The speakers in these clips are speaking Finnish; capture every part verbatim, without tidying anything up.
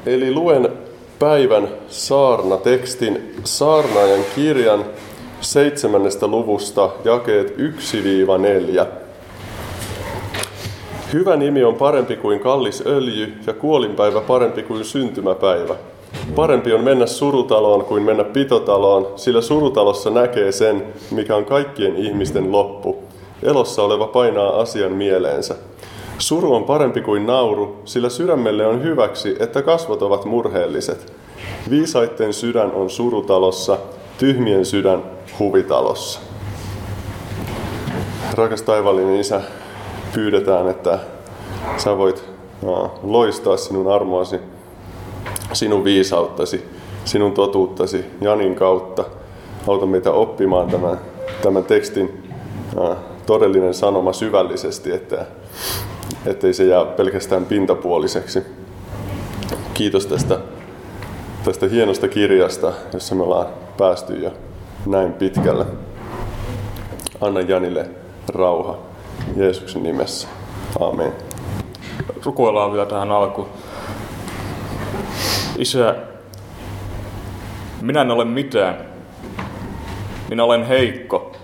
Eli luen päivän saarnatekstin saarnaajan kirjan seitsemännestä luvusta jakeet yksi neljä. Hyvä nimi on parempi kuin kallis öljy ja kuolinpäivä parempi kuin syntymäpäivä. Parempi on mennä surutaloon kuin mennä pitotaloon, sillä surutalossa näkee sen, mikä on kaikkien ihmisten loppu. Elossa oleva painaa asian mieleensä. Suru on parempi kuin nauru, sillä sydämelle on hyväksi, että kasvot ovat murheelliset. Viisaitten sydän on surutalossa, tyhmien sydän huvitalossa. Rakas taivaallinen Isä, pyydetään, että sä voit loistaa sinun armoasi, sinun viisauttasi, sinun totuuttasi Janin kautta. Auta meitä oppimaan tämän, tämän tekstin todellinen sanoma syvällisesti, että ettei se jää pelkästään pintapuoliseksi. Kiitos tästä, tästä hienosta kirjasta, jossa me ollaan päästy jo näin pitkälle. Anna Janille rauha Jeesuksen nimessä. Aamen. Rukoillaan vielä tähän alkuun. Isä, minä en ole mitään. Minä olen heikko.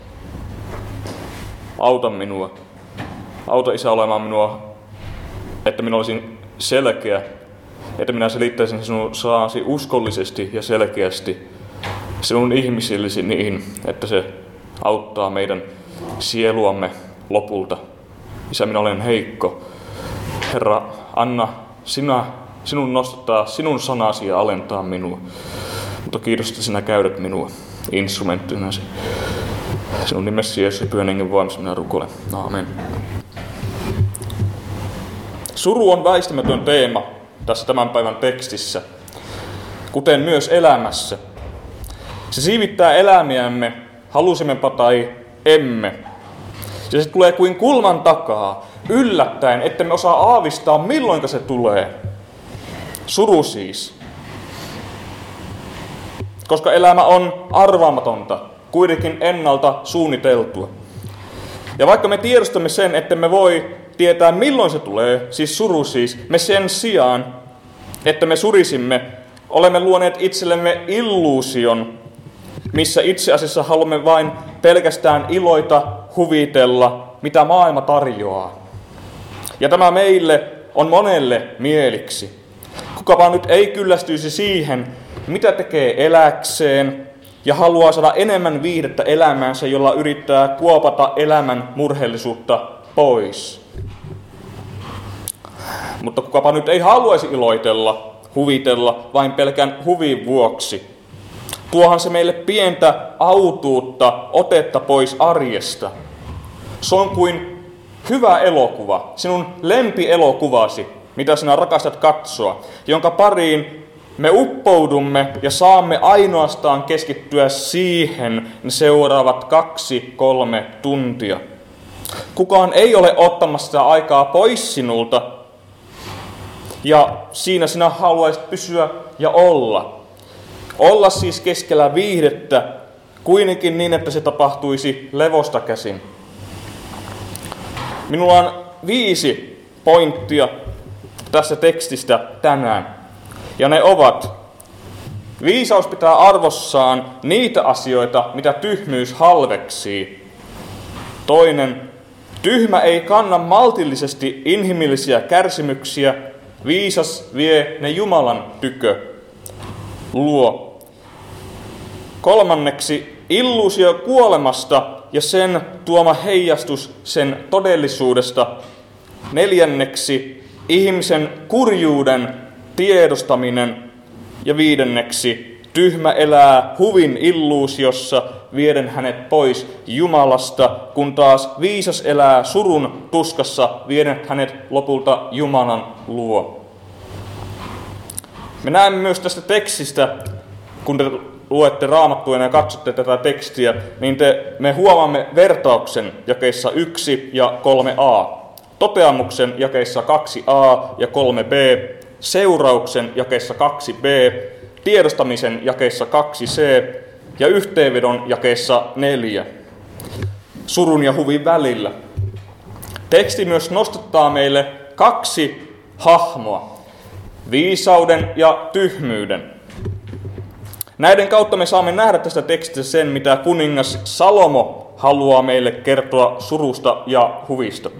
Auta minua. Auta, Isä, olemaan minua, että minä olisin selkeä, että minä selittäisin sinun sanasi uskollisesti ja selkeästi sinun ihmisillesi niin, että se auttaa meidän sieluamme lopulta. Isä, minä olen heikko. Herra, anna sinä, sinun nostaa sinun sanasi ja alentaa minua. Mutta kiitos, että sinä käydät minua instrumenttinasi. Sinun nimessi Jeesus Pyhän Hengen voimassa minä rukoilen. Aamen. Suru on väistämätön teema tässä tämän päivän tekstissä, kuten myös elämässä. Se siivittää elämiämme, halusimmepa tai emme. Ja se tulee kuin kulman takaa, yllättäen, ettemme osaa aavistaa, milloinka se tulee. Suru siis. Koska elämä on arvaamatonta, kuitenkin ennalta suunniteltua. Ja vaikka me tiedostamme sen, ettemme voi tietää milloin se tulee, siis suru siis, me sen sijaan, että me surisimme, olemme luoneet itsellemme illuusion, missä itse asiassa haluamme vain pelkästään iloita, huvitella, mitä maailma tarjoaa. Ja tämä meille on monelle mieliksi. Kukapa nyt ei kyllästyisi siihen, mitä tekee eläkseen ja haluaa saada enemmän viihdettä elämäänsä, jolla yrittää kuopata elämän murheellisuutta pois. Mutta kukapa nyt ei haluaisi iloitella, huvitella vain pelkän huvin vuoksi. Tuohan se meille pientä autuutta, otetta pois arjesta. Se on kuin hyvä elokuva, sinun lempielokuvasi, mitä sinä rakastat katsoa, jonka pariin me uppoudumme ja saamme ainoastaan keskittyä siihen ne seuraavat kaksi, kolme tuntia. Kukaan ei ole ottamassa sitä aikaa pois sinulta, ja siinä sinä haluaisit pysyä ja olla. Olla siis keskellä viihdettä, kuitenkin niin, että se tapahtuisi levosta käsin. Minulla on viisi pointtia tässä tekstistä tänään. Ja ne ovat: viisaus pitää arvossaan niitä asioita, mitä tyhmyys halveksii. Toinen: tyhmä ei kanna maltillisesti inhimillisiä kärsimyksiä, viisas vie ne Jumalan tykö. Luo. Kolmanneksi: illuusio kuolemasta ja sen tuoma heijastus sen todellisuudesta. Neljänneksi: ihmisen kurjuuden tiedostaminen. Ja viidenneksi: tyhmä elää huvin illuusiossa, vieden hänet pois Jumalasta, kun taas viisas elää surun tuskassa, vieden hänet lopulta Jumalan luo. Me näemme myös tästä tekstistä, kun te luette Raamattua ja katsotte tätä tekstiä, niin te, me huomaamme vertauksen jakeissa yksi ja kolme a, toteamuksen jakeissa kaksi a ja kolme b, seurauksen jakeissa kaksi b, tiedostamisen jakeissa kaksi c ja yhteenvedon jakeissa neljä. Surun ja huvin välillä. Teksti myös nostattaa meille kaksi hahmoa. viisauden ja tyhmyyden. Näiden kautta me saamme nähdä tästä tekstistä sen, mitä kuningas Salomo haluaa meille kertoa surusta ja huvista.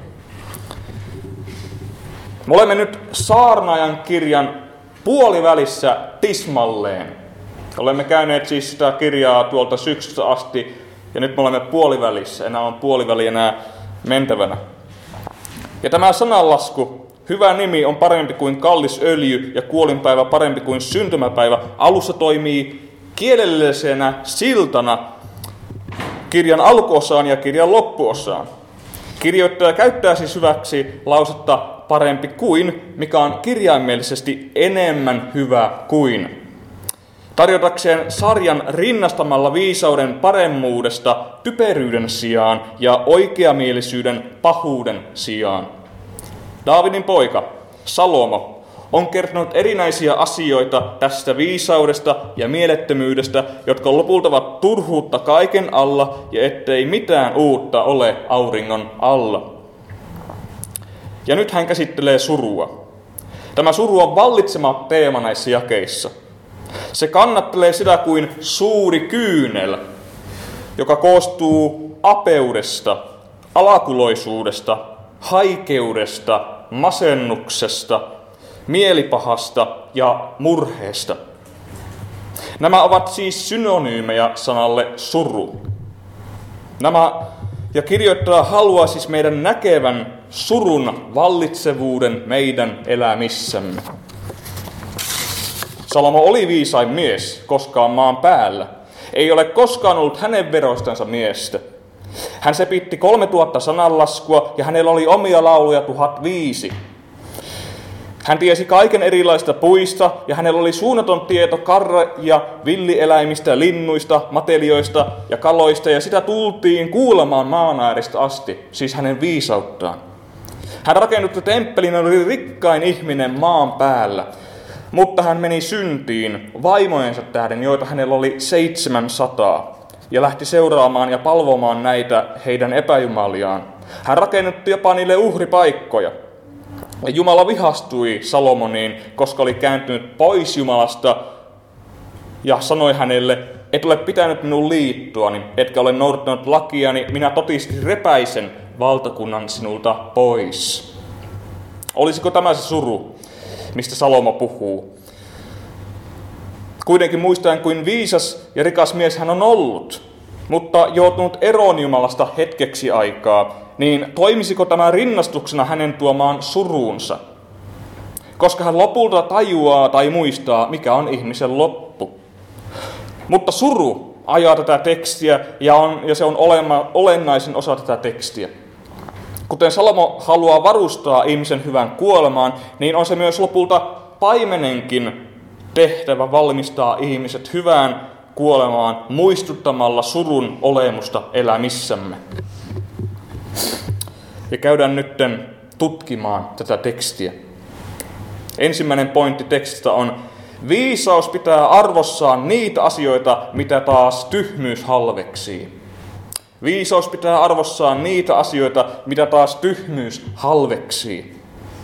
Me olemme nyt Saarnaajan kirjan puolivälissä tismalleen. Olemme käyneet siis sitä kirjaa tuolta syksystä asti, ja nyt me olemme puolivälissä. Enää on puoliväli enää mentävänä. Ja tämä sananlasku, hyvä nimi on parempi kuin kallis öljy ja kuolinpäivä parempi kuin syntymäpäivä, alussa toimii kielellisenä siltana kirjan alkuosaan ja kirjan loppuosaan. Kirjoittaja käyttää siis hyväksi lausetta parempi kuin, mikä on kirjaimellisesti enemmän hyvä kuin. Tarjotakseen sarjan rinnastamalla viisauden paremmuudesta typeryyden sijaan ja oikeamielisyyden pahuuden sijaan. Daavidin poika, Salomo, on kertonut erinäisiä asioita tästä viisaudesta ja mielettömyydestä, jotka lopulta ovat turhuutta kaiken alla ja ettei mitään uutta ole auringon alla. Ja nyt hän käsittelee surua. Tämä suru on vallitsema teema näissä jakeissa. Se kannattelee sitä kuin suuri kyynel, joka koostuu apeudesta, alakuloisuudesta, haikeudesta, masennuksesta, mielipahasta ja murheesta. Nämä ovat siis synonyymejä sanalle suru. Nämä, ja kirjoittaja haluaa siis meidän näkevän surun vallitsevuuden meidän elämissämme. Salomo oli viisain mies koskaan maan päällä. Ei ole koskaan ollut hänen veroistansa miestä. Hän sepitti kolmetuhatta sananlaskua ja hänellä oli omia lauluja tuhat viisi. Hän tiesi kaiken erilaisista puista ja hänellä oli suunnaton tieto karra- ja villieläimistä, linnuista, matelioista ja kaloista ja sitä tultiin kuulemaan maan ääristä asti, siis hänen viisauttaan. Hän rakennutti temppelin ja oli rikkain ihminen maan päällä, mutta hän meni syntiin vaimojensa tähden, joita hänellä oli seitsemänsataa, ja lähti seuraamaan ja palvomaan näitä heidän epäjumaliaan. Hän rakennutti jopa niille uhripaikkoja. Ja Jumala vihastui Salomoniin, koska oli kääntynyt pois Jumalasta ja sanoi hänelle, et ole pitänyt minun liittoani, etkä ole noudattanut lakiani, minä totisesti repäisen valtakunnan sinulta pois. Olisiko tämä se suru, mistä Salomo puhuu? Kuitenkin muistaen kuin viisas ja rikas mies hän on ollut, mutta joutunut eroon Jumalasta hetkeksi aikaa, niin toimisiko tämä rinnastuksena hänen tuomaan suruunsa? Koska hän lopulta tajuaa tai muistaa, mikä on ihmisen loppu. Mutta suru ajaa tätä tekstiä ja, on, ja se on olema, olennaisen osa tätä tekstiä. Kuten Salomo haluaa varustaa ihmisen hyvän kuolemaan, niin on se myös lopulta paimenenkin tehtävä valmistaa ihmiset hyvään kuolemaan muistuttamalla surun olemusta elämissämme. Ja käydään nytten tutkimaan tätä tekstiä. Ensimmäinen pointti tekstistä on, viisaus pitää arvossaan niitä asioita, mitä taas tyhmyys halveksii. Viisaus pitää arvossaan niitä asioita, mitä taas tyhmyys halveksii.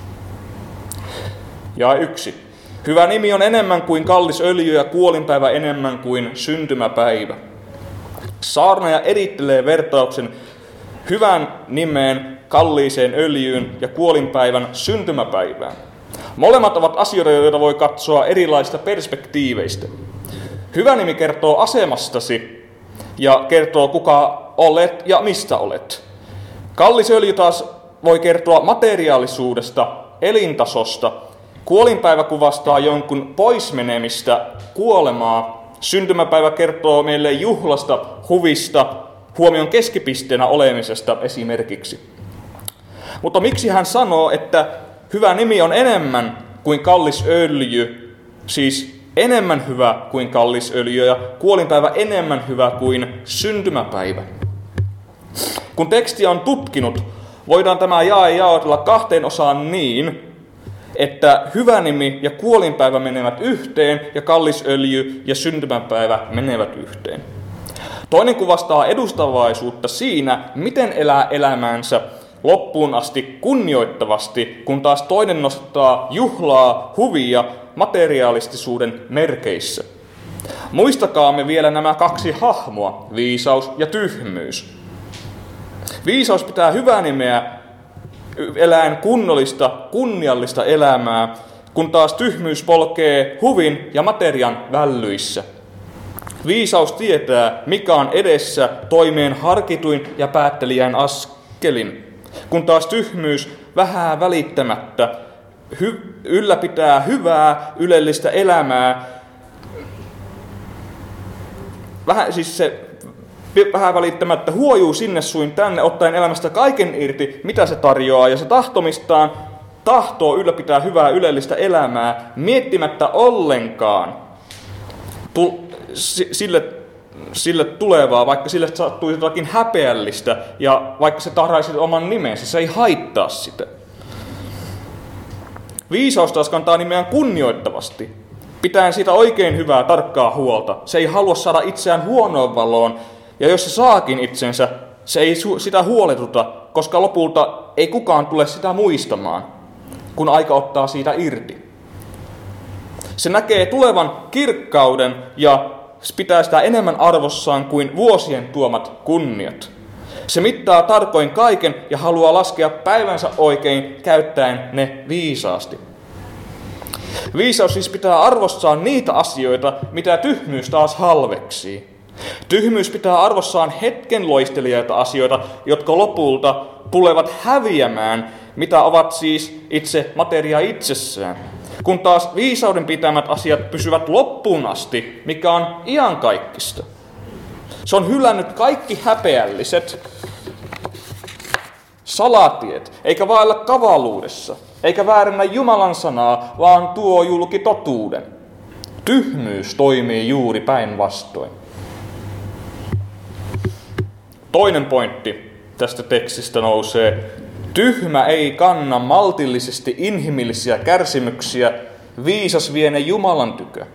Ja yksi. Hyvä nimi on enemmän kuin kallis öljy ja kuolinpäivä enemmän kuin syntymäpäivä. Saarnaaja erittelee vertauksen hyvän nimeen, kalliiseen öljyyn ja kuolinpäivän syntymäpäivään. Molemmat ovat asioita, joita voi katsoa erilaisista perspektiiveistä. Hyvä nimi kertoo asemastasi ja kertoo kuka olet ja mistä olet. Kallis öljy taas voi kertoa materiaalisuudesta, elintasosta. Kuolinpäivä kuvastaa jonkun poismenemistä, kuolemaa. Syntymäpäivä kertoo meille juhlasta, huvista, huomion keskipisteenä olemisesta esimerkiksi. Mutta miksi hän sanoo, että hyvä nimi on enemmän kuin kallis öljy, siis enemmän hyvä kuin kallis öljy ja kuolinpäivä enemmän hyvä kuin syntymäpäivä? Kun tekstiä on tutkinut, voidaan tämä jae jaotella kahteen osaan niin, että hyvä nimi ja kuolinpäivä menevät yhteen ja kallis öljy ja syntymäpäivä menevät yhteen. Toinen kuvastaa edustavaisuutta siinä, miten elää elämäänsä, loppuun asti kunnioittavasti, kun taas toinen nostaa juhlaa huvia materialistisuuden merkeissä. Muistakaamme vielä nämä kaksi hahmoa, viisaus ja tyhmyys. Viisaus pitää hyvää nimeä eläen kunnollista, kunniallista elämää, kun taas tyhmyys polkee huvin ja materian vällyissä. Viisaus tietää, mikä on edessä toimeen harkituin ja päättelijän askelin, kun taas tyhmyys vähää välittämättä hy- ylläpitää hyvää ylellistä elämää. Vähän, siis se vähän välittämättä huojuu sinne suin tänne, ottaen elämästä kaiken irti, mitä se tarjoaa, ja se tahtomistaan tahtoo ylläpitää hyvää ylellistä elämää, miettimättä ollenkaan tu- sille, sille tulevaa, vaikka sille sattuisi jotakin häpeällistä, ja vaikka se tahraisi oman nimensä, se ei haittaa sitä. Viisaus taas kantaa nimeään kunnioittavasti, pitäen siitä oikein hyvää, tarkkaa huolta. Se ei halua saada itseään huonoon valoon, ja jos se saakin itsensä, se ei sitä huoletuta, koska lopulta ei kukaan tule sitä muistamaan, kun aika ottaa siitä irti. Se näkee tulevan kirkkauden ja pitää sitä enemmän arvossaan kuin vuosien tuomat kunniat. Se mittaa tarkoin kaiken ja haluaa laskea päivänsä oikein käyttäen ne viisaasti. Viisaus siis pitää arvossaan niitä asioita, mitä tyhmyys taas halveksii. Tyhmyys pitää arvossaan hetken loistelijoita asioita, jotka lopulta tulevat häviämään, mitä ovat siis itse materia itsessään. Kun taas viisauden pitämät asiat pysyvät loppuun asti, mikä on iankaikkista. Se on hylännyt kaikki häpeälliset salatiet, eikä vailla kavaluudessa, eikä väärennä Jumalan sanaa, vaan tuo julki totuuden. Tyhmyys toimii juuri päinvastoin. Toinen pointti tästä tekstistä nousee. Tyhmä ei kanna maltillisesti inhimillisiä kärsimyksiä, viisas vie ne Jumalan tykö.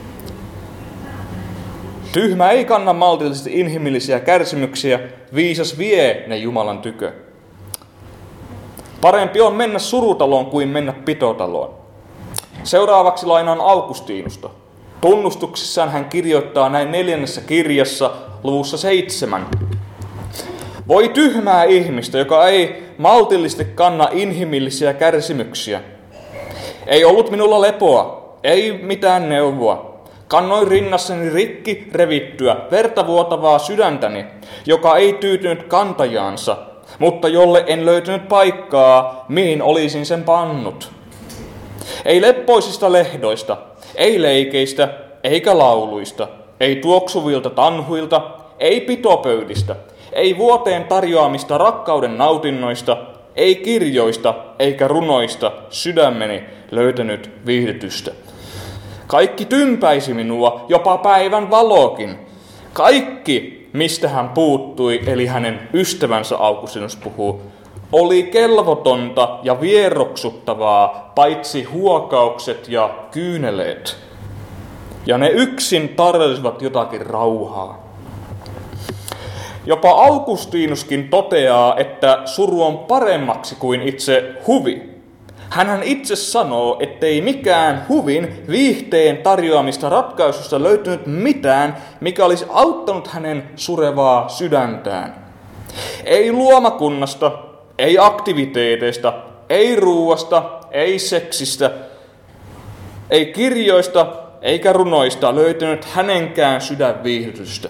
Tyhmä ei kanna maltillisesti inhimillisiä kärsimyksiä, viisas vie ne Jumalan tykö. Parempi on mennä surutaloon kuin mennä pitotaloon. Seuraavaksi lainaan Augustiinusta. Tunnustuksissaan hän kirjoittaa näin neljännessä kirjassa luvussa seitsemän. Voi tyhmää ihmistä, joka ei maltillisesti kanna inhimillisiä kärsimyksiä. Ei ollut minulla lepoa, ei mitään neuvoa. Kannoin rinnassani rikki revittyä, verta vuotavaa sydäntäni, joka ei tyytynyt kantajaansa, mutta jolle en löytynyt paikkaa, mihin olisin sen pannut. Ei leppoisista lehdoista, ei leikeistä, eikä lauluista, ei tuoksuvilta tanhuilta, ei pitopöydistä, ei vuoteen tarjoamista rakkauden nautinnoista, ei kirjoista eikä runoista sydämeni löytänyt viihdytystä. Kaikki tympäisi minua, jopa päivän valokin. Kaikki, mistä hän puuttui, eli hänen ystävänsä Augustinus puhuu, oli kelvotonta ja vieroksuttavaa, paitsi huokaukset ja kyyneleet. Ja ne yksin tarvisivat jotakin rauhaa. Jopa Augustinuskin toteaa, että suru on paremmaksi kuin itse huvi. Hänhän itse sanoo, ettei mikään huvin viihteen tarjoamista ratkaisusta löytynyt mitään, mikä olisi auttanut hänen surevaa sydäntään. Ei luomakunnasta, ei aktiviteeteista, ei ruuasta, ei seksistä, ei kirjoista eikä runoista löytynyt hänenkään sydänviihdytystä.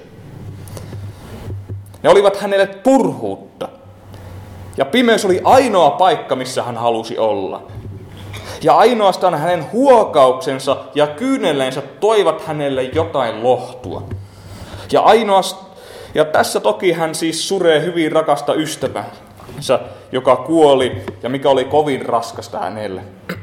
Ne olivat hänelle turhuutta. Ja pimeys oli ainoa paikka, missä hän halusi olla. Ja ainoastaan hänen huokauksensa ja kyyneleensä toivat hänelle jotain lohtua. Ja, ainoastaan, ja tässä toki hän siis suree hyvin rakasta ystävänsä, joka kuoli ja mikä oli kovin raskasta hänelle.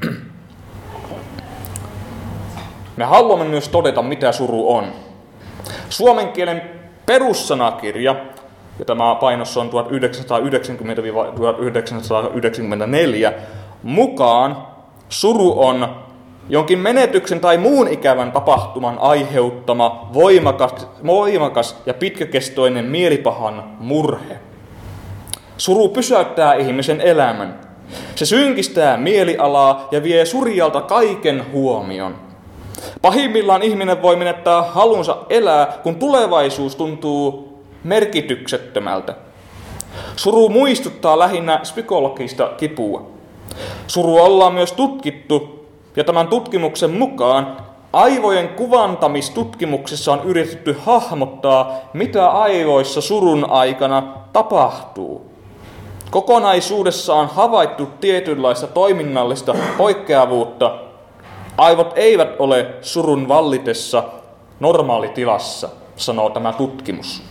Me haluamme myös todeta, mitä suru on. Suomen kielen perussanakirja, ja tämä painossa on tuhatyhdeksänsataayhdeksänkymmentä tuhatyhdeksänsataayhdeksänkymmentäneljä, mukaan suru on jonkin menetyksen tai muun ikävän tapahtuman aiheuttama voimakas, voimakas ja pitkäkestoinen mielipahan murhe. Suru pysäyttää ihmisen elämän. Se synkistää mielialaa ja vie surijalta kaiken huomion. Pahimmillaan ihminen voi menettää halunsa elää, kun tulevaisuus tuntuu merkityksettömältä. Suru muistuttaa lähinnä psykologista kipua. Suru ollaan myös tutkittu, ja tämän tutkimuksen mukaan aivojen kuvantamistutkimuksessa on yritetty hahmottaa, mitä aivoissa surun aikana tapahtuu. Kokonaisuudessa on havaittu tietynlaista toiminnallista poikkeavuutta. Aivot eivät ole surun vallitessa normaalitilassa, sanoo tämä tutkimus.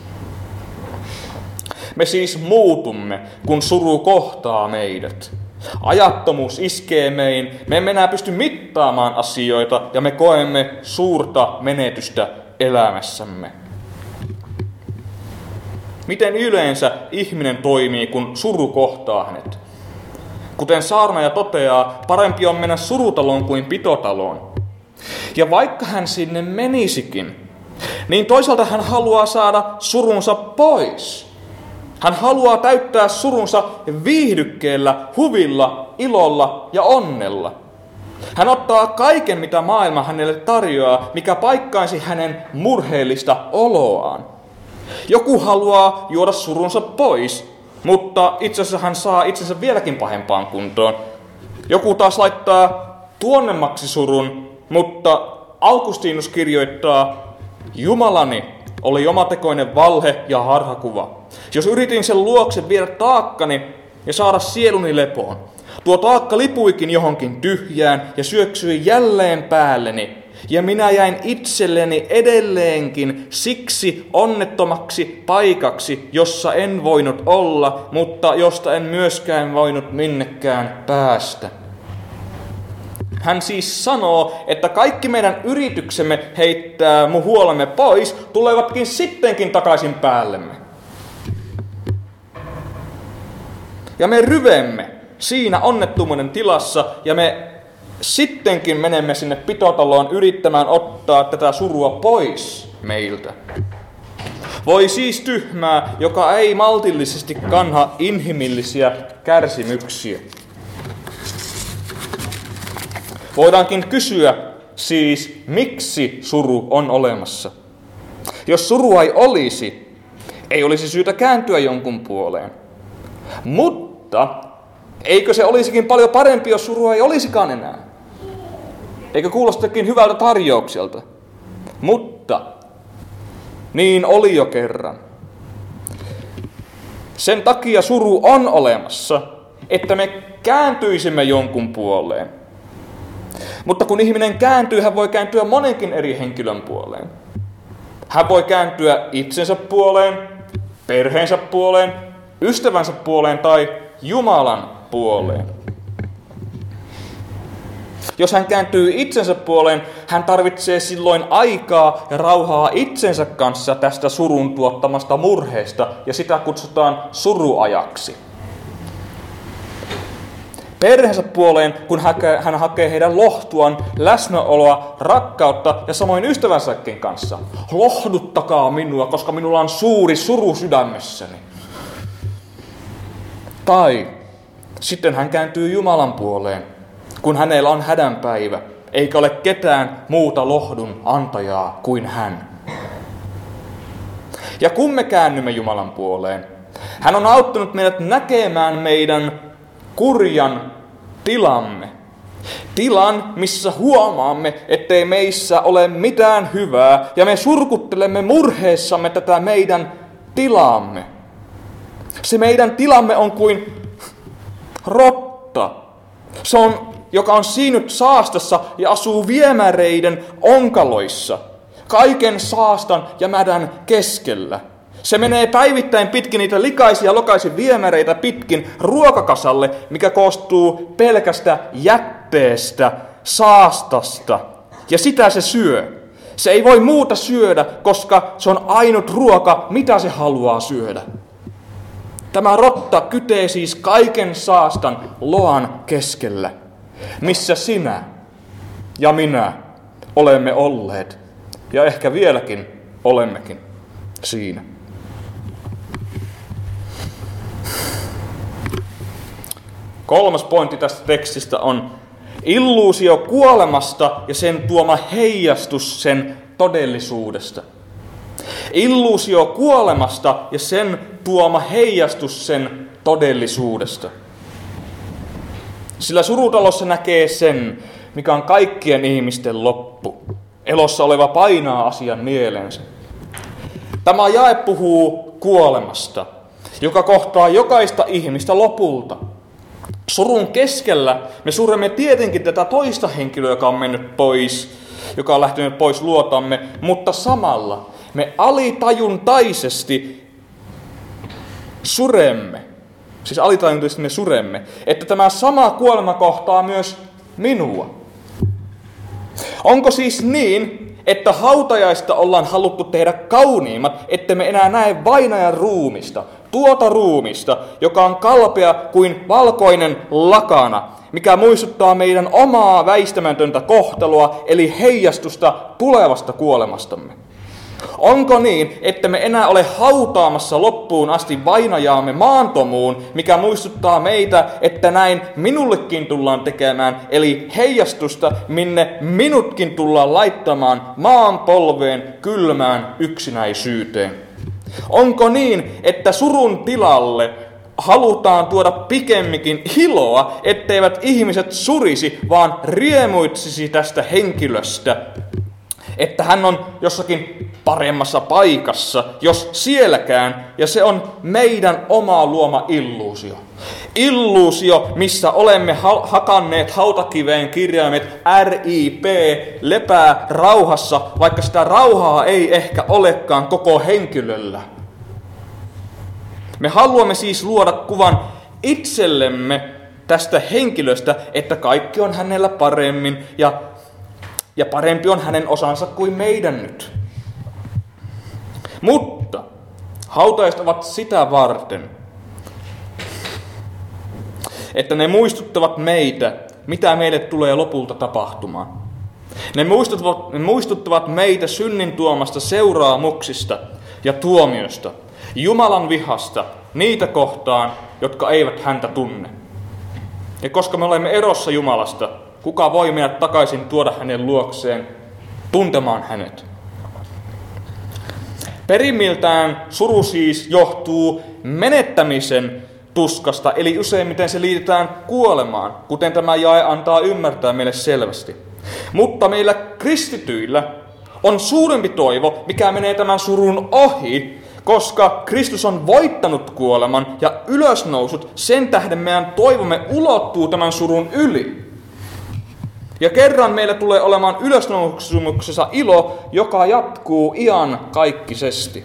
Me siis muutumme, kun suru kohtaa meidät. Ajattomuus iskee meihin, me emme enää pysty mittaamaan asioita ja me koemme suurta menetystä elämässämme. Miten yleensä ihminen toimii, kun suru kohtaa hänet? Kuten saarnaaja toteaa, parempi on mennä surutaloon kuin pitotaloon. Ja vaikka hän sinne menisikin, niin toisaalta hän haluaa saada surunsa pois. Hän haluaa täyttää surunsa viihdykkeellä, huvilla, ilolla ja onnella. Hän ottaa kaiken, mitä maailma hänelle tarjoaa, mikä paikkaisi hänen murheellista oloaan. Joku haluaa juoda surunsa pois, mutta itse asiassa hän saa itsensä vieläkin pahempaan kuntoon. Joku taas laittaa tuonnemmaksi surun, mutta Augustinus kirjoittaa, Jumalani oli omatekoinen valhe ja harhakuva. Jos yritin sen luokse viedä taakkani ja saada sieluni lepoon, tuo taakka lipuikin johonkin tyhjään ja syöksyi jälleen päälleni. Ja minä jäin itselleni edelleenkin siksi onnettomaksi paikaksi, jossa en voinut olla, mutta josta en myöskään voinut minnekään päästä. Hän siis sanoo, että kaikki meidän yrityksemme heittää mun huolemme pois, tulevatkin sittenkin takaisin päällemme. Ja me ryvemme siinä onnettomuuden tilassa ja me sittenkin menemme sinne pitotaloon yrittämään ottaa tätä surua pois meiltä. Voi siis tyhmää, joka ei maltillisesti kanha inhimillisiä kärsimyksiä. Voidaankin kysyä siis, miksi suru on olemassa. Jos surua ei olisi, ei olisi syytä kääntyä jonkun puoleen. Mutta eikö se olisikin paljon parempi, jos surua ei olisikaan enää? Eikö kuulostakin hyvältä tarjoukselta? Mutta niin oli jo kerran. Sen takia suru on olemassa, että me kääntyisimme jonkun puoleen. Mutta kun ihminen kääntyy, hän voi kääntyä monenkin eri henkilön puoleen. Hän voi kääntyä itsensä puoleen, perheensä puoleen, ystävänsä puoleen tai Jumalan puoleen. Jos hän kääntyy itsensä puoleen, hän tarvitsee silloin aikaa ja rauhaa itsensä kanssa tästä surun tuottamasta murheesta, ja sitä kutsutaan suruajaksi. Perheensä puoleen, kun hän hakee heidän lohtuaan, läsnäoloa, rakkautta ja samoin ystävänsäkin kanssa. Lohduttakaa minua, koska minulla on suuri suru sydämessäni. Tai sitten hän kääntyy Jumalan puoleen, kun hänellä on hädänpäivä, eikä ole ketään muuta lohdun antajaa kuin hän. Ja kun me käännymme Jumalan puoleen, hän on auttanut meidät näkemään meidän kurjan tilamme. Tilan, missä huomaamme, ettei meissä ole mitään hyvää, ja me surkuttelemme murheessamme tätä meidän tilaamme. Se meidän tilamme on kuin rotta. Se on, joka on siinyt saastassa ja asuu viemäreiden onkaloissa, kaiken saastan ja mädän keskellä. Se menee päivittäin pitkin niitä likaisia lokaisia viemäreitä pitkin ruokakasalle, mikä koostuu pelkästä jätteestä, saastasta. Ja sitä se syö. Se ei voi muuta syödä, koska se on ainut ruoka, mitä se haluaa syödä. Tämä rotta kytee siis kaiken saastan loan keskellä, missä sinä ja minä olemme olleet. Ja ehkä vieläkin olemmekin siinä. kolmas pointti tästä tekstistä on illuusio kuolemasta ja sen tuoma heijastus sen todellisuudesta. Illuusio kuolemasta ja sen tuoma heijastus sen todellisuudesta. Sillä surutalossa näkee sen, mikä on kaikkien ihmisten loppu. Elossa oleva painaa asian mieleensä. Tämä jae puhuu kuolemasta, joka kohtaa jokaista ihmistä lopulta. Surun keskellä me suremme tietenkin tätä toista henkilöä, joka on mennyt pois, joka on lähtenyt pois luotamme, mutta samalla me alitajuntaisesti suremme, siis alitajuntaisesti me suremme, että tämä sama kuolema kohtaa myös minua. Onko siis niin, että hautajaista ollaan haluttu tehdä kauniimmat, että me enää näe vainajan ruumista, tuota ruumista, joka on kalpea kuin valkoinen lakana, mikä muistuttaa meidän omaa väistämätöntä kohtelua, eli heijastusta tulevasta kuolemastamme? Onko niin, että me enää ole hautaamassa loppuun asti vainajaamme maantomuun, mikä muistuttaa meitä, että näin minullekin tullaan tekemään, eli heijastusta, minne minutkin tullaan laittamaan maan polveen kylmään yksinäisyyteen? Onko niin, että surun tilalle halutaan tuoda pikemminkin iloa, etteivät ihmiset surisi, vaan riemuitsisi tästä henkilöstä, että hän on jossakin paremmassa paikassa, jos sielläkään, ja se on meidän oma luoma illuusio. Illuusio, missä olemme ha- hakanneet hautakiveen kirjaimet R I P, lepää rauhassa, vaikka sitä rauhaa ei ehkä olekaan koko henkilöllä. Me haluamme siis luoda kuvan itsellemme tästä henkilöstä, että kaikki on hänellä paremmin ja, ja parempi on hänen osansa kuin meidän nyt. Mutta hautajaiset ovat sitä varten, että ne muistuttavat meitä, mitä meille tulee lopulta tapahtumaan. Ne muistuttavat, ne muistuttavat meitä synnin tuomasta seuraamuksista ja tuomiosta, Jumalan vihasta, niitä kohtaan, jotka eivät häntä tunne. Ja koska me olemme erossa Jumalasta, kuka voi meidät takaisin tuoda hänen luokseen, tuntemaan hänet? Perimmiltään suru siis johtuu menettämisen tuskasta, eli useimmiten se liitetään kuolemaan, kuten tämä jae antaa ymmärtää meille selvästi. Mutta meillä kristityillä on suurempi toivo, mikä menee tämän surun ohi, koska Kristus on voittanut kuoleman ja ylösnousut, sen tähden meidän toivomme ulottuu tämän surun yli. Ja kerran meillä tulee olemaan ylösnousumuksessa ilo, joka jatkuu ian kaikkisesti.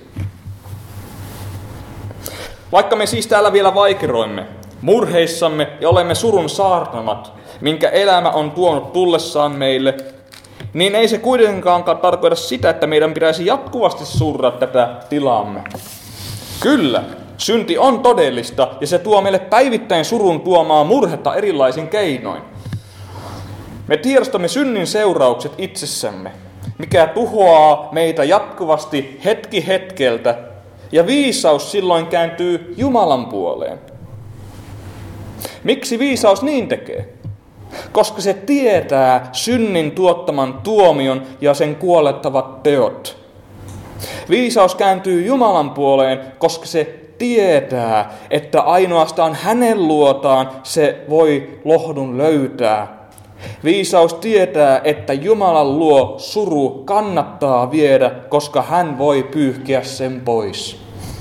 Vaikka me siis täällä vielä vaikeroimme, murheissamme ja olemme surun saarnamat, minkä elämä on tuonut tullessaan meille, niin ei se kuitenkaan tarkoita sitä, että meidän pitäisi jatkuvasti surra tätä tilaamme. Kyllä, synti on todellista ja se tuo meille päivittäin surun tuomaa murhetta erilaisin keinoin. Me tiedostamme synnin seuraukset itsessämme, mikä tuhoaa meitä jatkuvasti hetki hetkeltä, ja viisaus silloin kääntyy Jumalan puoleen. Miksi viisaus niin tekee? Koska se tietää synnin tuottaman tuomion ja sen kuolettavat teot. Viisaus kääntyy Jumalan puoleen, koska se tietää, että ainoastaan hänen luotaan se voi lohdun löytää. Viisaus tietää, että Jumalan luo suru kannattaa viedä, koska hän voi pyyhkiä sen pois.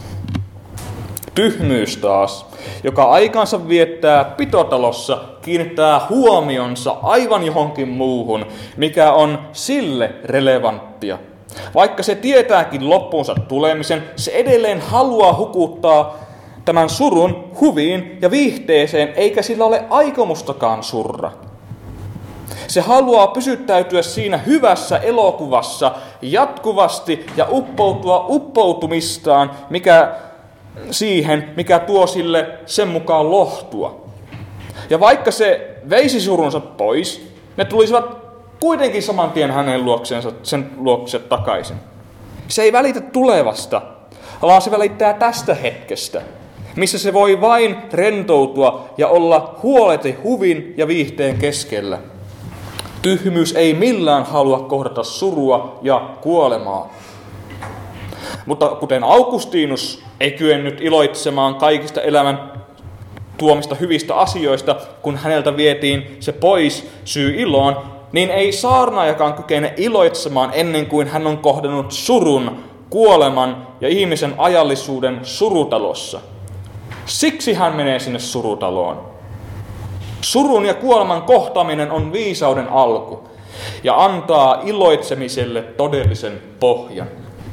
Tyhmyys taas, joka aikansa viettää pitotalossa, kiinnittää huomionsa aivan johonkin muuhun, mikä on sille relevanttia. Vaikka se tietääkin loppuunsa tulemisen, se edelleen haluaa hukuttaa tämän surun huviin ja viihteeseen, eikä sillä ole aikomustakaan surra. Se haluaa pysyttäytyä siinä hyvässä elokuvassa jatkuvasti ja uppoutua uppoutumistaan mikä, siihen, mikä tuo sille sen mukaan lohtua. Ja vaikka se veisi surunsa pois, ne tulisivat kuitenkin saman tien hänen luokseensa, sen luokse takaisin. Se ei välitä tulevasta, vaan se välittää tästä hetkestä. missä se voi vain rentoutua ja olla huoleti huvin ja viihteen keskellä. Tyhmyys ei millään halua kohdata surua ja kuolemaa. Mutta kuten Augustinus ei kyennyt iloitsemaan kaikista elämän tuomista hyvistä asioista, kun häneltä vietiin se pois syy iloon, niin ei saarnaajakaan kykene iloitsemaan ennen kuin hän on kohdannut surun, kuoleman ja ihmisen ajallisuuden surutalossa. Siksi hän menee sinne surutaloon. Surun ja kuoleman kohtaaminen on viisauden alku ja antaa iloitsemiselle todellisen pohjan.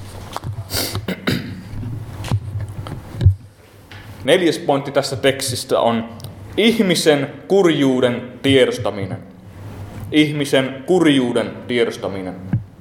Neljäs pointti tästä tekstistä on ihmisen kurjuuden tiedostaminen. Ihmisen kurjuuden tiedostaminen.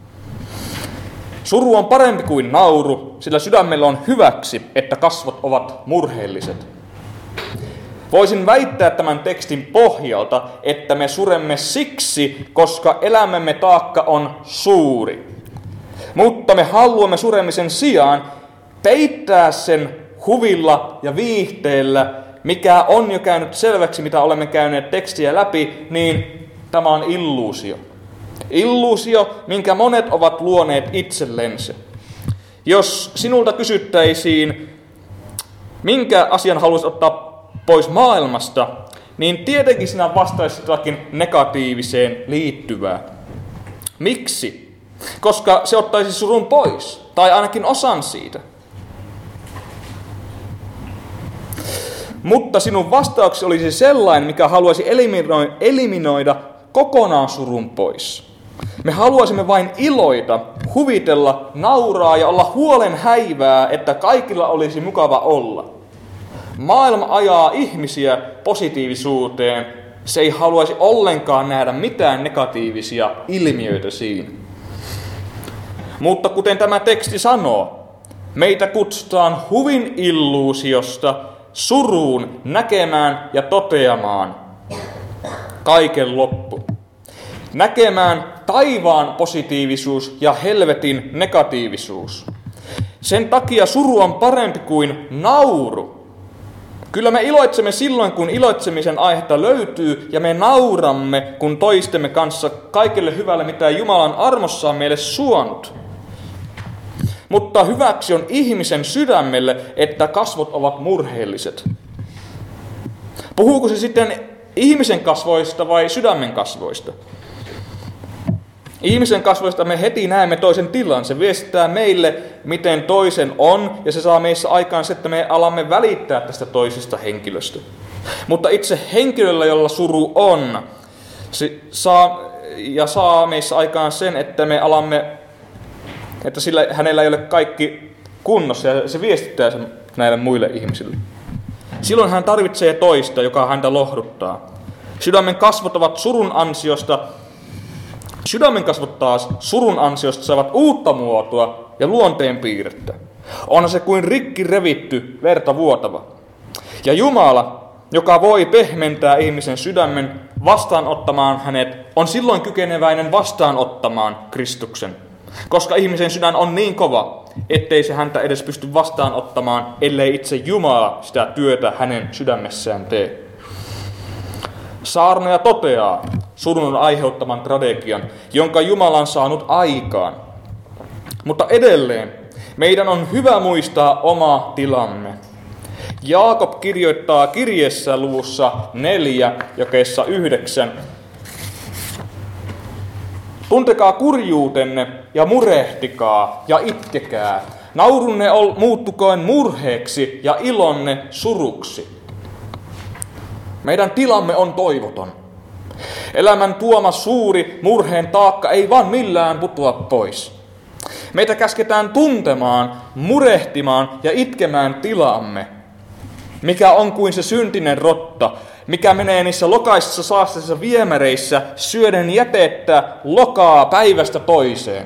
Suru on parempi kuin nauru, sillä sydämellä on hyväksi, että kasvot ovat murheelliset. Voisin väittää tämän tekstin pohjalta, että me suremme siksi, koska elämämme taakka on suuri. Mutta me haluamme suremisen sijaan peittää sen huvilla ja viihteellä, mikä on jo käynyt selväksi, mitä olemme käyneet tekstiä läpi, niin tämä on illuusio. Illuusio, minkä monet ovat luoneet itsellensä. Jos sinulta kysyttäisiin, minkä asian haluaisit ottaa pois maailmasta, niin tietenkin sinä vastaisit jotakin negatiiviseen liittyvää. Miksi? Koska se ottaisi surun pois, tai ainakin osan siitä. Mutta sinun vastauksesi olisi sellainen, mikä haluaisi eliminoida kokonaan surun pois. Me haluaisimme vain iloita, huvitella, nauraa ja olla huolen häivää, että kaikilla olisi mukava olla. Maailma ajaa ihmisiä positiivisuuteen. Se ei haluaisi ollenkaan nähdä mitään negatiivisia ilmiöitä siinä. Mutta kuten tämä teksti sanoo, meitä kutsutaan huvin illuusiosta suruun näkemään ja toteamaan kaiken loppu. Näkemään taivaan positiivisuus ja helvetin negatiivisuus. Sen takia suru on parempi kuin nauru. Kyllä me iloitsemme silloin, kun iloitsemisen aihetta löytyy, ja me nauramme, kun toistemme kanssa kaikelle hyvälle, mitä Jumalan armossa on meille suonut. Mutta hyväksi on ihmisen sydämelle, että kasvot ovat murheelliset. Puhuuko se sitten ihmisen kasvoista vai sydämen kasvoista? Ihmisen kasvoista me heti näemme toisen tilan. Se viestittää meille, miten toisen on, ja se saa meissä aikaan se, että me alamme välittää tästä toisesta henkilöstä. Mutta itse henkilöllä, jolla suru on, se saa, ja saa meissä aikaan sen, että me alamme, että sillä, hänellä ei ole kaikki kunnossa, ja se viestittää sen näille muille ihmisille. Silloin hän tarvitsee toista, joka häntä lohduttaa. Sydämen kasvot ovat surun ansiosta, Sydämen kasvot taas surun ansiosta saavat uutta muotoa ja luonteenpiirrettä. On se kuin rikki revitty, verta vuotava. Ja Jumala, joka voi pehmentää ihmisen sydämen vastaanottamaan hänet, on silloin kykeneväinen vastaanottamaan Kristuksen. Koska ihmisen sydän on niin kova, ettei se häntä edes pysty vastaanottamaan, ellei itse Jumala sitä työtä hänen sydämessään tee. Saarnaaja toteaa surun aiheuttaman tragedian, jonka Jumala on saanut aikaan. Mutta edelleen meidän on hyvä muistaa oma tilamme. Jaakob kirjoittaa kirjeessä luvussa neljä, jakeessa yhdeksän. Tuntekaa kurjuutenne ja murehtikaa ja itkekää. Naurunne muuttukoon murheeksi ja ilonne suruksi. Meidän tilamme on toivoton. Elämän tuoma suuri murheen taakka ei vaan millään putoa pois. Meitä käsketään tuntemaan, murehtimaan ja itkemään tilamme, mikä on kuin se syntinen rotta, mikä menee niissä lokaisissa saasteisissa viemäreissä syöden jätettä lokaa päivästä toiseen.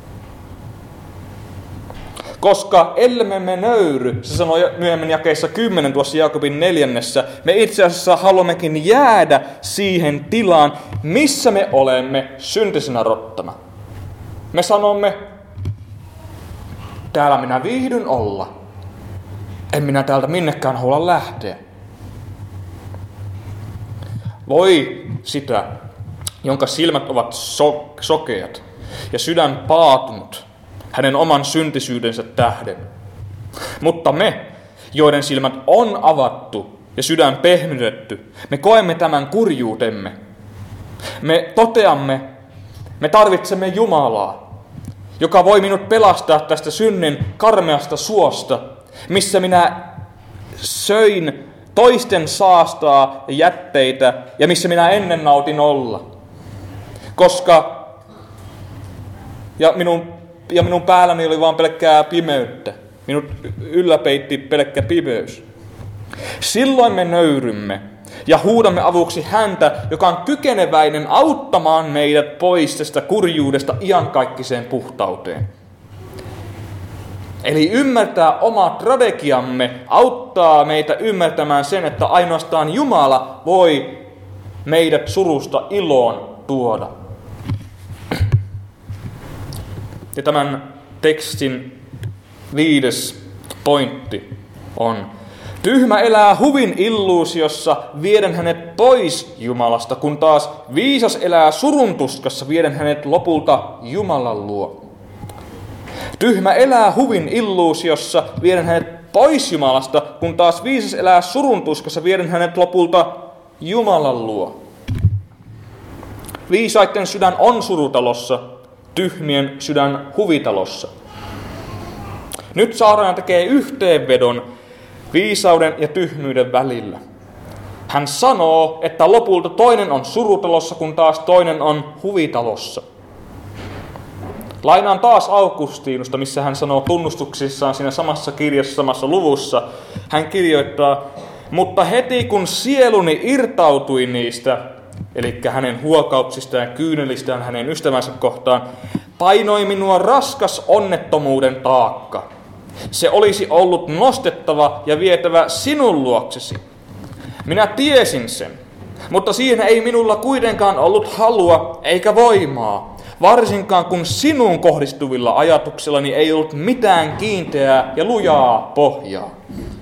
Koska ellemme me nöyry, se sanoi myöhemmin jakeessa kymmenen tuossa Jaakobin neljännessä, me itse asiassa haluammekin jäädä siihen tilaan, missä me olemme syntisenä rottana. Me sanomme, täällä minä viihdyn olla. En minä täältä minnekään halua lähteä. Voi sitä, jonka silmät ovat so- sokeat ja sydän paatunut hänen oman syntisyydensä tähden. Mutta me, joiden silmät on avattu ja sydän pehmytetty, me koemme tämän kurjuutemme. Me toteamme, me tarvitsemme Jumalaa, joka voi minut pelastaa tästä synnin karmeasta suosta, missä minä söin toisten saastaa ja jätteitä ja missä minä ennen nautin olla. Koska ja minun, ja minun päälläni oli vain pelkkää pimeyttä. Minut ylläpeitti pelkkä pimeys. Silloin me nöyrymme ja huudamme avuksi häntä, joka on kykeneväinen auttamaan meidät pois tästä kurjuudesta iankaikkiseen puhtauteen. Eli ymmärtää oma strategiamme auttaa meitä ymmärtämään sen, että ainoastaan Jumala voi meidät surusta iloon tuoda. Ja tämän tekstin viides pointti on: tyhmä elää huvin illuusiossa vieden hänet pois Jumalasta, kun taas viisas elää surun tuskassa vieden hänet lopulta Jumalan luo. Tyhmä elää huvin illuusiossa vieden hänet pois Jumalasta, kun taas viisas elää surun tuskassa vieden hänet lopulta Jumalan luo. Viisaitten sydän on surutalossa, tyhmien sydän huvitalossa. Nyt saarnaaja tekee yhteenvedon viisauden ja tyhmyyden välillä. Hän sanoo, että lopulta toinen on surutalossa, kun taas toinen on huvitalossa. Lainaan taas Augustinusta, missä hän sanoo tunnustuksissaan siinä samassa kirjassa, samassa luvussa. Hän kirjoittaa: mutta heti kun sieluni irtautui niistä, eli hänen huokauksistaan ja kyynelistään hänen ystävänsä kohtaan, painoi minua raskas onnettomuuden taakka. Se olisi ollut nostettava ja vietävä sinun luoksesi. Minä tiesin sen, mutta siihen ei minulla kuitenkaan ollut halua eikä voimaa, varsinkaan kun sinun kohdistuvilla ajatuksillani ei ollut mitään kiinteää ja lujaa pohjaa.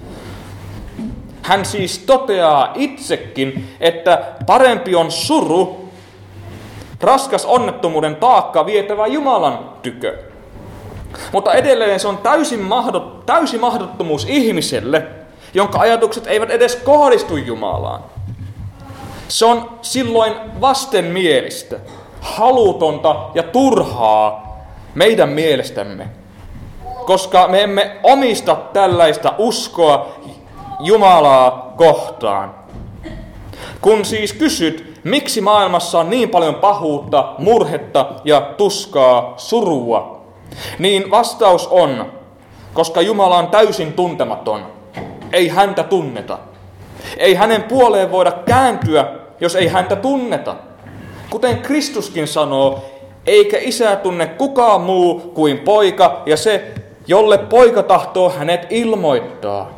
Hän siis toteaa itsekin, että parempi on suru, raskas onnettomuuden taakka vietävä Jumalan tykö. Mutta edelleen se on täysin mahdot, täysi mahdottomuus ihmiselle, jonka ajatukset eivät edes kohdistu Jumalaan. Se on silloin vastenmielistä, halutonta ja turhaa meidän mielestämme, koska me emme omista tällaista uskoa Jumalaa kohtaan. Kun siis kysyt, miksi maailmassa on niin paljon pahuutta, murhetta ja tuskaa, surua, niin vastaus on, koska Jumala on täysin tuntematon. Ei häntä tunneta. Ei hänen puoleen voida kääntyä, jos ei häntä tunneta. Kuten Kristuskin sanoo, eikä isää tunne kukaan muu kuin poika ja se, jolle poika tahtoo hänet ilmoittaa.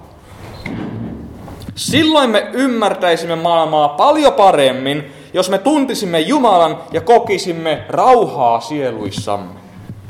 Silloin me ymmärtäisimme maailmaa paljon paremmin, jos me tuntisimme Jumalan ja kokisimme rauhaa sieluissamme.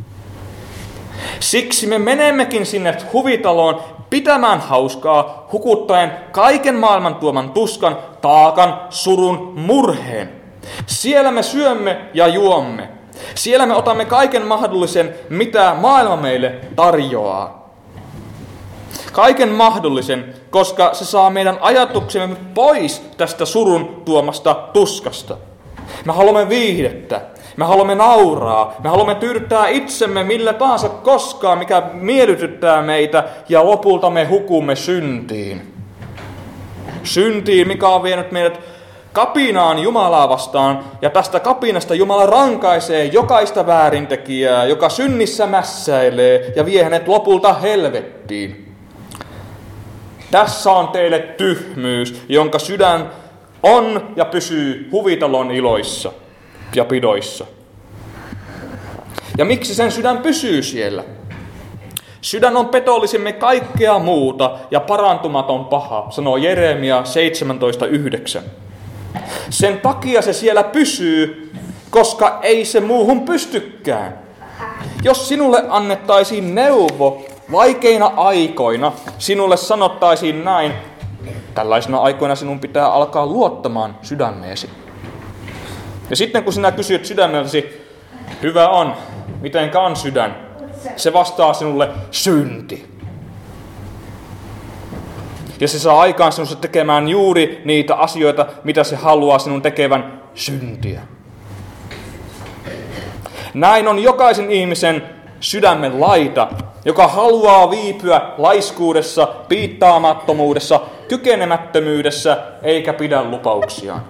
Siksi me menemmekin sinne huvitaloon pitämään hauskaa, hukuttaen kaiken maailman tuoman tuskan, taakan, surun, murheen. Siellä me syömme ja juomme. Siellä me otamme kaiken mahdollisen, mitä maailma meille tarjoaa. Kaiken mahdollisen, koska se saa meidän ajatuksemme pois tästä surun tuomasta tuskasta. Me haluamme viihdettä, me haluamme nauraa, me haluamme tyydyttää itsemme millä tahansa koskaan, mikä miellytyttää meitä, ja lopulta me hukumme syntiin. Syntiin, mikä on vienyt meidät kapinaan Jumalaa vastaan, ja tästä kapinasta Jumala rankaisee jokaista väärintekijää, joka synnissä mässäilee ja vie hänet lopulta helvettiin. Tässä on teille tyhmyys, jonka sydän on ja pysyy huvitalon iloissa ja pidoissa. Ja miksi sen sydän pysyy siellä? Sydän on petollisemme kaikkea muuta ja parantumaton paha, sanoo Jeremia seitsemäntoista yhdeksän. Sen takia se siellä pysyy, koska ei se muuhun pystykään. Jos sinulle annettaisiin neuvo, vaikeina aikoina sinulle sanottaisiin näin, tällaisina aikoina sinun pitää alkaa luottamaan sydämeesi. Ja sitten kun sinä kysyt sydämeltäsi, hyvä on, mitenkä on sydän, se vastaa sinulle synti. Ja se saa aikaan sinusta tekemään juuri niitä asioita, mitä se haluaa sinun tekevän, syntiä. Näin on jokaisen ihmisen sydämen laita, joka haluaa viipyä laiskuudessa, piittaamattomuudessa, kykenemättömyydessä, eikä pidä lupauksiaan.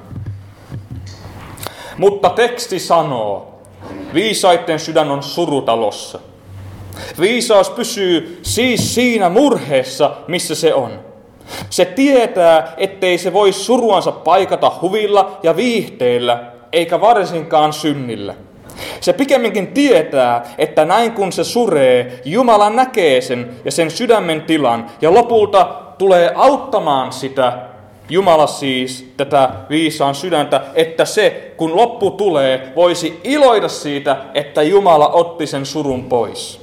Mutta teksti sanoo, viisaiden sydän on surutalossa. Viisaus pysyy siis siinä murheessa, missä se on. Se tietää, ettei se voi suruansa paikata huvilla ja viihteillä, eikä varsinkaan synnillä. Se pikemminkin tietää, että näin kun se suree, Jumala näkee sen ja sen sydämen tilan ja lopulta tulee auttamaan sitä, Jumala siis, tätä viisaan sydäntä, että se, kun loppu tulee, voisi iloita siitä, että Jumala otti sen surun pois.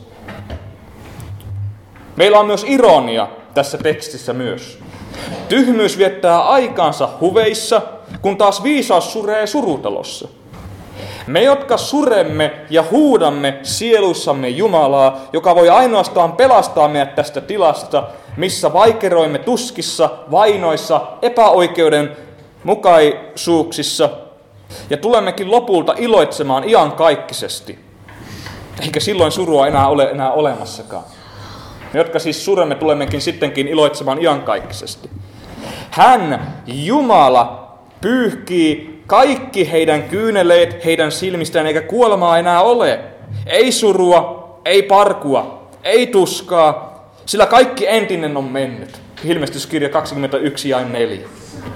Meillä on myös ironia tässä tekstissä myös. Tyhmyys viettää aikaansa huveissa, kun taas viisaus suree surutalossa. Me, jotka suremme ja huudamme sieluissamme Jumalaa, joka voi ainoastaan pelastaa meidät tästä tilasta, missä vaikeroimme tuskissa, vainoissa, epäoikeuden mukaisuuksissa, ja tulemmekin lopulta iloitsemaan iankaikkisesti. Eikä silloin surua enää ole enää olemassakaan. Me, jotka siis suremme, tulemmekin sittenkin iloitsemaan iankaikkisesti. Hän, Jumala, pyyhkii kaikki heidän kyyneleet heidän silmistään, eikä kuolemaa enää ole. Ei surua, ei parkua, ei tuskaa, sillä kaikki entinen on mennyt. Ilmestyskirja kaksikymmentäyksi ja neljä.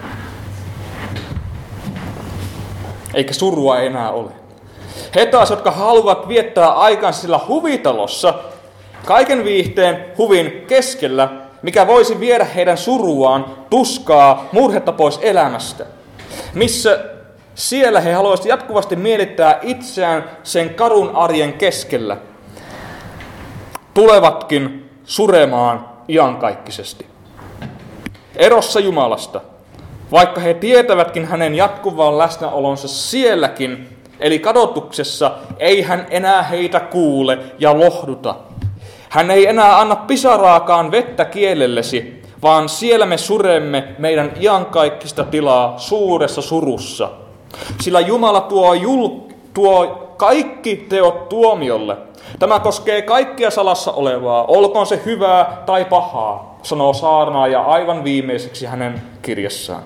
Eikä surua enää ole. He taas, jotka haluavat viettää aikansa sillä huvitalossa, kaiken viihteen huvin keskellä, mikä voisi viedä heidän suruaan, tuskaa, murhetta pois elämästä. Missä siellä he haluaisivat jatkuvasti mielittää itseään sen karun arjen keskellä. Tulevatkin suremaan iankaikkisesti. Erossa Jumalasta, vaikka he tietävätkin hänen jatkuvan läsnäolonsa sielläkin, eli kadotuksessa, ei hän enää heitä kuule ja lohduta. Hän ei enää anna pisaraakaan vettä kielellesi, vaan siellä me suremme meidän iankaikkista tilaa suuressa surussa. Sillä Jumala tuo, jul, tuo kaikki teot tuomiolle. Tämä koskee kaikkia salassa olevaa, olkoon se hyvää tai pahaa, sanoo saarnaaja aivan viimeiseksi hänen kirjassaan.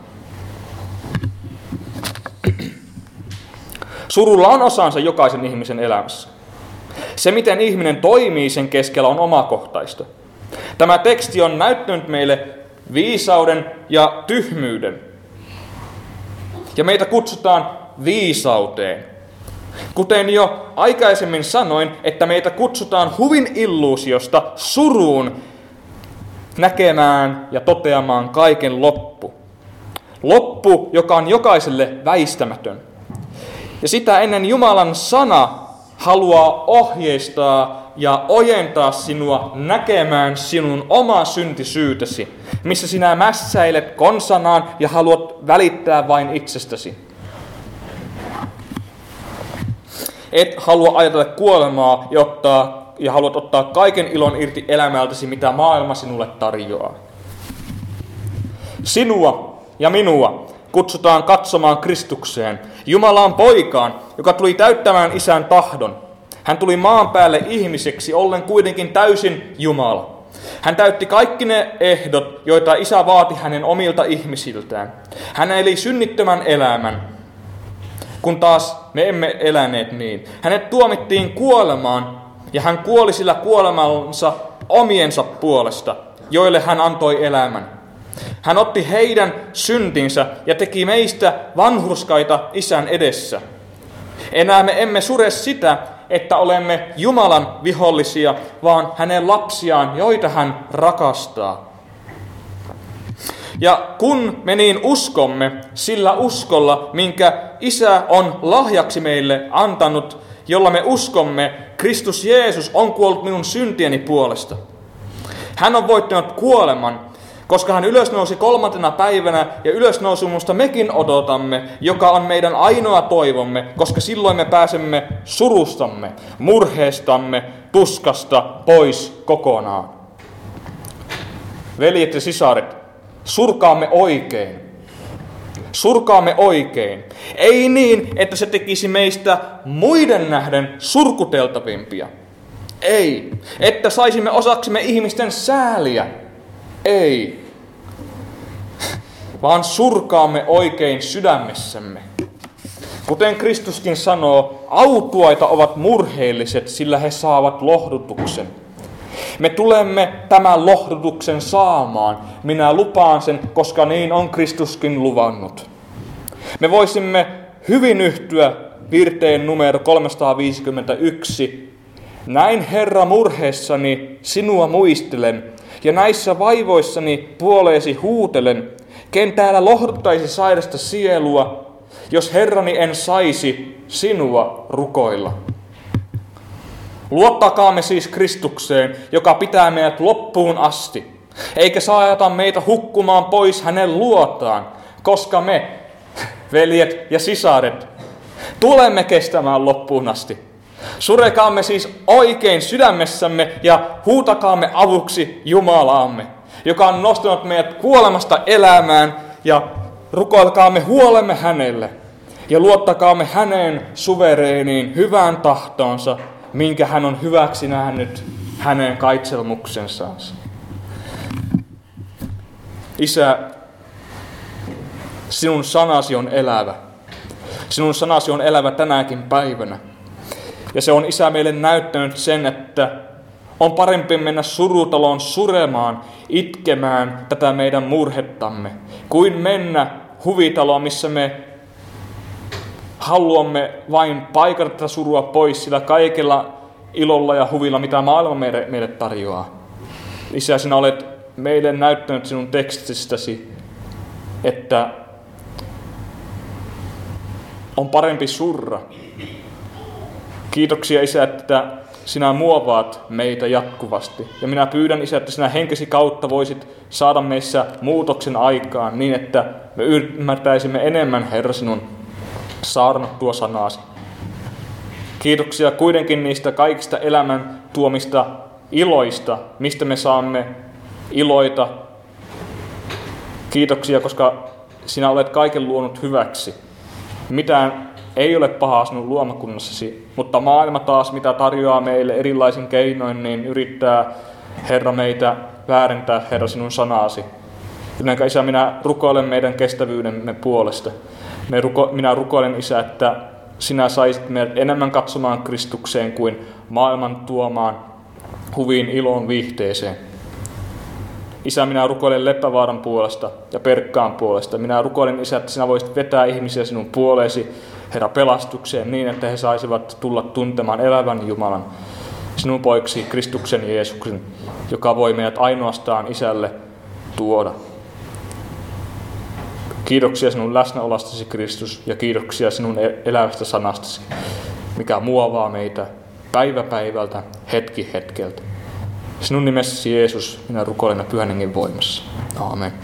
Surulla on osansa jokaisen ihmisen elämässä. Se, miten ihminen toimii sen keskellä, on omakohtaista. Tämä teksti on näyttänyt meille viisauden ja tyhmyyden. Ja meitä kutsutaan viisauteen. Kuten jo aikaisemmin sanoin, että meitä kutsutaan huvin illuusiosta suruun näkemään ja toteamaan kaiken loppu. Loppu, joka on jokaiselle väistämätön. Ja sitä ennen Jumalan sana haluaa ohjeistaa ja ojentaa sinua näkemään sinun omaa syntisyytesi, missä sinä mässäilet konsanaan ja haluat välittää vain itsestäsi. Et halua ajatella kuolemaa ja, ottaa, ja haluat ottaa kaiken ilon irti elämältäsi, mitä maailma sinulle tarjoaa. Sinua ja minua kutsutaan katsomaan Kristukseen, Jumalan poikaan, joka tuli täyttämään Isän tahdon. Hän tuli maan päälle ihmiseksi, ollen kuitenkin täysin Jumala. Hän täytti kaikki ne ehdot, joita Isä vaati hänen omilta ihmisiltään. Hän eli synnittömän elämän, kun taas me emme eläneet niin. Hänet tuomittiin kuolemaan, ja hän kuoli sillä kuolemansa omiensa puolesta, joille hän antoi elämän. Hän otti heidän syntinsä ja teki meistä vanhurskaita Isän edessä. Enää me emme sure sitä, että olemme Jumalan vihollisia, vaan hänen lapsiaan, joita hän rakastaa. Ja kun me niin uskomme sillä uskolla, minkä Isä on lahjaksi meille antanut, jolla me uskomme, Kristus Jeesus on kuollut minun syntieni puolesta. Hän on voittanut kuoleman, koska hän ylösnousi kolmantena päivänä ja ylösnousumusta mekin odotamme, joka on meidän ainoa toivomme, koska silloin me pääsemme surustamme, murheestamme, tuskasta pois kokonaan. Veljet ja sisaret, surkaamme oikein. Surkaamme oikein. Ei niin, että se tekisi meistä muiden nähden surkuteltavimpia. Ei. Että saisimme osaksemme ihmisten sääliä. Ei. Vaan surkaamme oikein sydämessämme. Kuten Kristuskin sanoo, autuaita ovat murheelliset, sillä he saavat lohdutuksen. Me tulemme tämän lohdutuksen saamaan. Minä lupaan sen, koska niin on Kristuskin luvannut. Me voisimme hyvin yhtyä virteen numero kolmesataaviisikymmentäyksi. Näin Herra murheessani sinua muistelen, ja näissä vaivoissani puoleesi huutelen. Ken täällä lohduttaisi sairasta sielua, jos Herrani en saisi sinua rukoilla. Luottakaamme siis Kristukseen, joka pitää meidät loppuun asti, eikä saata meitä hukkumaan pois hänen luotaan, koska me, veljet ja sisaret, tulemme kestämään loppuun asti. Surekaamme siis oikein sydämessämme ja huutakaamme avuksi Jumalaamme, joka on nostanut meidät kuolemasta elämään, ja rukoilkaamme huolemme hänelle ja luottakaamme hänen suvereeniin hyvään tahtoonsa, minkä hän on hyväksi nähnyt hänen kaitselmuksensa. Isä, sinun sanasi on elävä. Sinun sanasi on elävä tänäkin päivänä. Ja se on, Isä, meille näyttänyt sen, että on parempi mennä surutaloon suremaan, itkemään tätä meidän murhettamme, kuin mennä huvitaloon, missä me haluamme vain paikata tätä surua pois sillä kaikella ilolla ja huvilla, mitä maailma meille, meille tarjoaa. Isä, sinä olet meille näyttänyt sinun tekstistäsi, että on parempi surra. Kiitoksia, Isä, että sinä muovaat meitä jatkuvasti. Ja minä pyydän, Isä, että sinä henkesi kautta voisit saada meissä muutoksen aikaan niin, että me ymmärtäisimme enemmän, Herra, sinun saarnattua sanasi. Kiitoksia kuitenkin niistä kaikista elämän tuomista iloista, mistä me saamme iloita. Kiitoksia, koska sinä olet kaiken luonut hyväksi. Mitään ei ole pahaa sinun luomakunnassasi, mutta maailma taas, mitä tarjoaa meille erilaisin keinoin, niin yrittää, Herra, meitä väärentää, Herra, sinun sanasi. Jotenka, Isä, minä rukoilen meidän kestävyydemme puolesta. Me ruko, minä rukoilen, Isä, että sinä saisit meidät enemmän katsomaan Kristukseen kuin maailman tuomaan huviin, iloon, viihteeseen. Isä, minä rukoilen Leppävaaran puolesta ja Perkkaan puolesta. Minä rukoilen, Isä, että sinä voisit vetää ihmisiä sinun puoleesi, Herra, pelastukseen niin, että he saisivat tulla tuntemaan elävän Jumalan, sinun poiksi Kristuksen Jeesuksen, joka voi meidät ainoastaan Isälle tuoda. Kiitoksia sinun läsnäolostasi, Kristus, ja kiitoksia sinun elävästä sanastasi, mikä muovaa meitä päivä päivältä, hetki hetkeltä. Sinun nimessäsi, Jeesus, minä rukoilen Pyhän Hengen voimassa. Aamen.